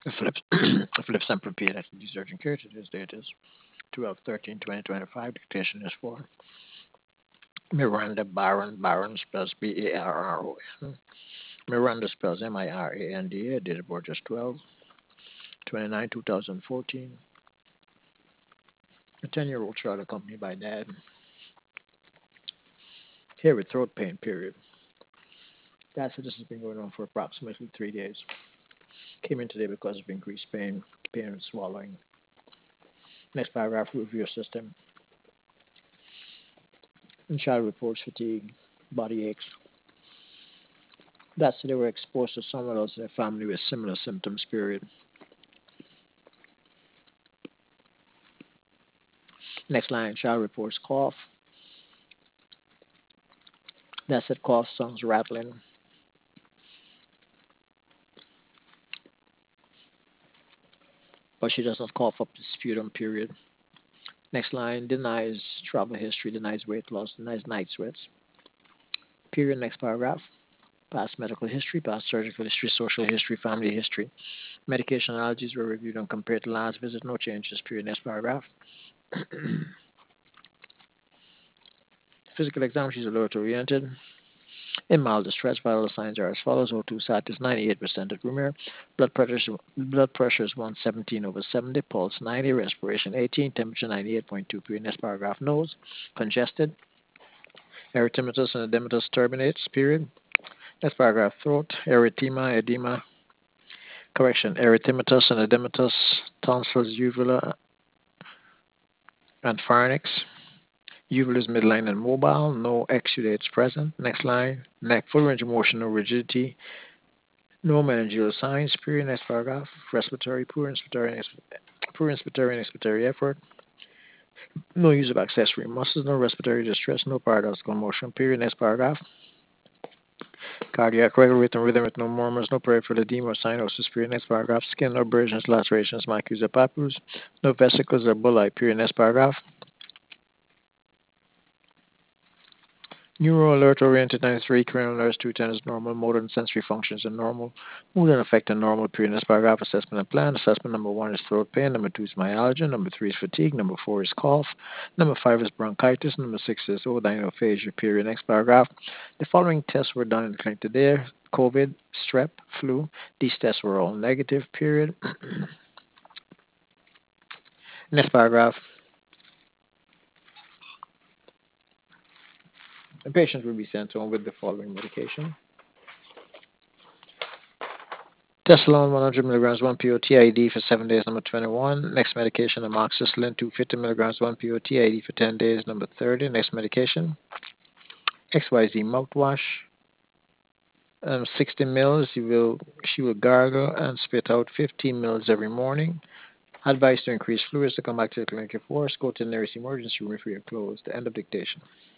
Phillips, Phillips Semper P. That's the urgent care. Today's date is 12/13/2025. Dictation is for Miranda Baron. Baron spells Barron. Miranda spells Miranda. Date of birth is 12/29/2014. A 10-year-old child accompanied by dad. Here with throat pain, period. Dad said this has been going on for approximately 3 days. Came in today because of increased pain with swallowing. Next paragraph, review system. And child reports fatigue, body aches. Dad said they were exposed to someone else in their family with similar symptoms, period. Next line, child reports cough. Dad said cough sounds rattling. But she does not cough up the sputum, period. Next line, denies travel history, denies weight loss, denies night sweats. Period. Next paragraph. Past medical history, past surgical history, social history, family history. Medication allergies were reviewed and compared to last visit. No changes. Period. Next paragraph. Physical exam, she's alert oriented. In mild distress, vital signs are as follows: O2 sat is 98% at room air. Blood pressure is 117/70. Pulse 90. Respiration 18. Temperature 98.2. Period. Next paragraph. Nose congested. Erythematous and edematous turbinates. Period. Next paragraph. Throat erythema, edema. Correction. Erythematous and edematous tonsils, uvula, and pharynx. Uvula is midline and mobile. No exudates present. Next line. Neck full range of motion, no rigidity. No meningeal signs. Period. Next paragraph. Respiratory, poor inspiratory and expiratory effort. No use of accessory muscles. No respiratory distress. No paradoxical motion. Period. Next paragraph. Cardiac regular rhythm with no murmurs. No peripheral edema or cyanosis. Period. Next paragraph. Skin abrasions, lacerations, macules or papules. No vesicles or bullae. Period. Next paragraph. Neuro alert oriented 93, cranial nerves 210 is normal, motor and sensory functions are normal, mood and affect are normal. Period. Next paragraph. Assessment and plan. Assessment number 1 is throat pain, number 2 is myalgia, number 3 is fatigue, number 4 is cough, number 5 is bronchitis, number 6 is odynophagia. Period. Next paragraph. The following tests were done in the clinic today: COVID, strep, flu. These tests were all negative. Period. Next paragraph. The patient will be sent home with the following medication: Tessalon 100 milligrams 1 PO TID for 7 days, number 21. Next medication, amoxicillin 250 milligrams 1 PO TID for 10 days, number 30. Next medication, XYZ mouthwash, 60 mils. She will gargle and spit out 15 mils every morning. Advice to increase fluids to come back to the clinic if worse. Go to the nearest emergency room if we are closed. End of dictation.